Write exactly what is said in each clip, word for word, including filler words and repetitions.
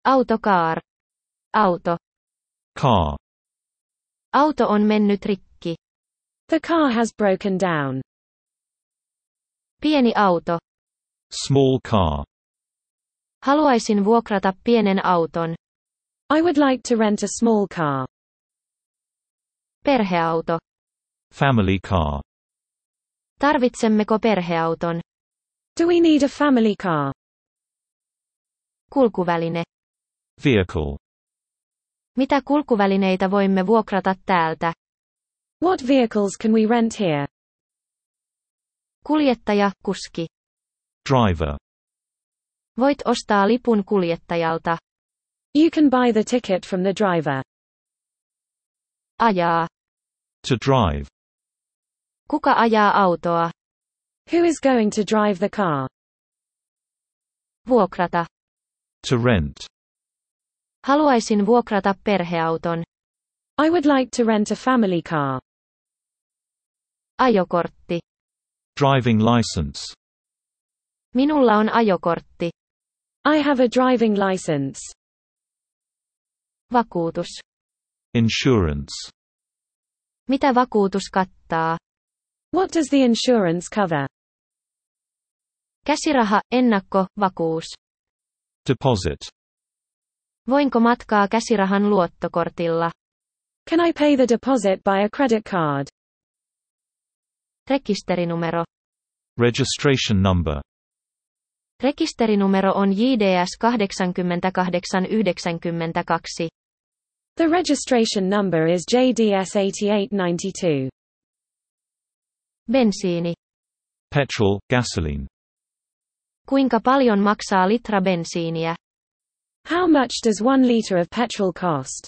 Autocar. Auto. Car. Auto on mennyt rikki. The car has broken down. Pieni auto. Small car. Haluaisin vuokrata pienen auton. I would like to rent a small car. Perheauto. Family car. Tarvitsemmeko perheauton? Do we need a family car? Kulkuväline. Vehicle. Mitä kulkuvälineitä voimme vuokrata täältä? What vehicles can we rent here? Kuljettaja, kuski. Driver. Voit ostaa lipun kuljettajalta. You can buy the ticket from the driver. Ajaa. To drive. Kuka ajaa autoa? Who is going to drive the car? Vuokrata. To rent. Haluaisin vuokrata perheauton. I would like to rent a family car. Ajokortti. Driving license. Minulla on ajokortti. I have a driving license. Vakuutus. Insurance. Mitä vakuutus kattaa? What does the insurance cover? Käsiraha, ennakko, vakuus. Deposit. Voinko matkaa käsirahan luottokortilla? Can I pay the deposit by a credit card? Rekisterinumero. Registration number. Rekisterinumero on J D S kahdeksankymmentäkahdeksan yhdeksänkymmentäkaksi. The registration number is J D S eighty-eight ninety-two. Bensiini. Petrol, gasoline. Kuinka paljon maksaa litra bensiiniä? How much does one liter of petrol cost?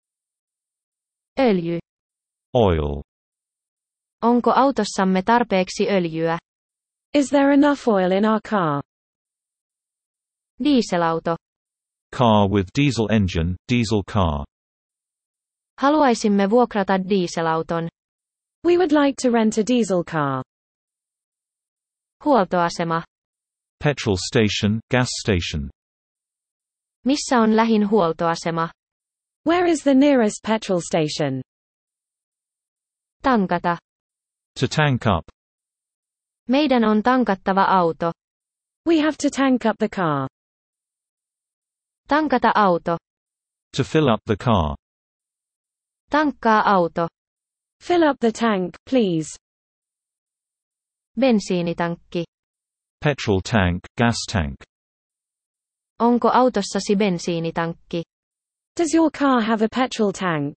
Öljy. Oil. Onko autossamme tarpeeksi öljyä? Is there enough oil in our car? Dieselauto. Car with diesel engine, diesel car. Haluaisimme vuokrata dieselauton. We would like to rent a diesel car. Huoltoasema. Petrol station, gas station. Missä on lähin huoltoasema? Where is the nearest petrol station? Tankata. To tank up. Meidän on tankattava auto. We have to tank up the car. Tankata auto. To fill up the car. Tankkaa auto. Fill up the tank, please. Bensiinitankki. Petrol tank, gas tank. Onko autossasi bensiinitankki? Does your car have a petrol tank?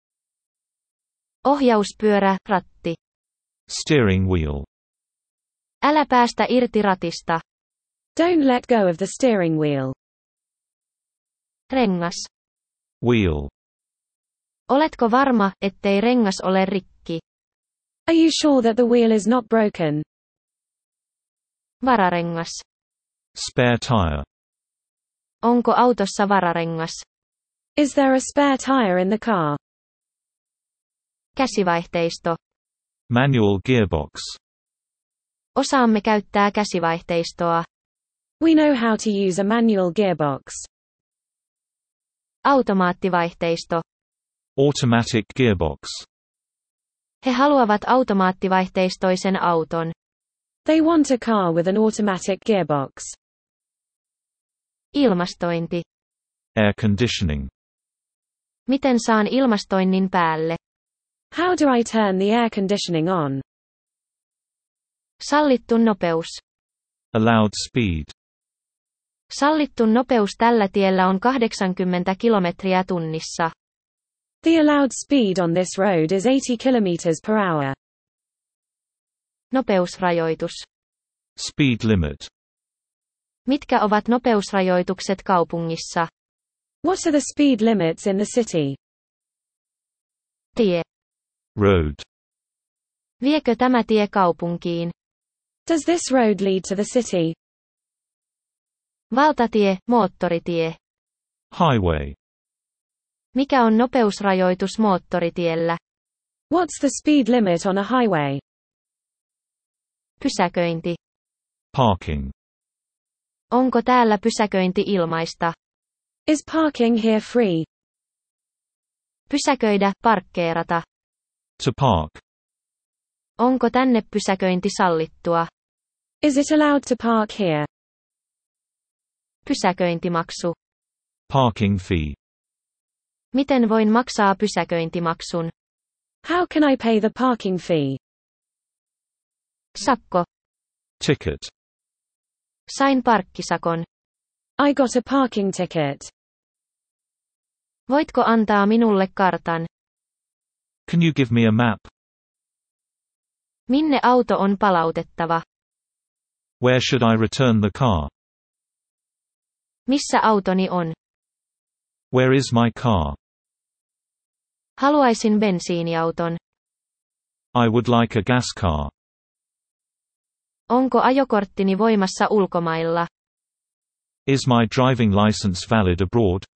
Ohjauspyörä, ratti. Steering wheel. Älä päästä irti ratista. Don't let go of the steering wheel. Rengas. Wheel. Oletko varma, ettei rengas ole rikki? Are you sure that the wheel is not broken? Vararengas. Spare tire. Onko autossa vararengas? Is there a spare tire in the car? Käsivaihteisto. Manual gearbox. Osaamme käyttää käsivaihteistoa. We know how to use a manual gearbox. Automaattivaihteisto. Automatic gearbox. He haluavat automaattivaihteistoisen auton. They want a car with an automatic gearbox. Ilmastointi. Air conditioning. Miten saan ilmastoinnin päälle? How do I turn the air conditioning on? Sallittu nopeus. Allowed speed. Sallittu nopeus tällä tiellä on kahdeksankymmentä kilometriä tunnissa. The allowed speed on this road is eighty kilometers per hour. Nopeusrajoitus. Speed limit. Mitkä ovat nopeusrajoitukset kaupungissa? What are the speed limits in the city? Tie. Road. Viekö tämä tie kaupunkiin? Does this road lead to the city? Valtatie, moottoritie. Highway. Mikä on nopeusrajoitus moottoritiellä? What's the speed limit on a highway? Pysäköinti. Parking. Onko täällä pysäköinti ilmaista? Is parking here free? Pysäköidä, parkkeerata. To park. Onko tänne pysäköinti sallittua? Is it allowed to park here? Pysäköintimaksu. Parking fee. Miten voin maksaa pysäköintimaksun? How can I pay the parking fee? Sakko. Ticket. Sain parkkisakon. I got a parking ticket. Voitko antaa minulle kartan? Can you give me a map? Minne auto on palautettava? Where should I return the car? Missä autoni on? Where is my car? Haluaisin bensiiniauton. I would like a gas car. Onko ajokorttini voimassa ulkomailla? Is my driving license valid abroad?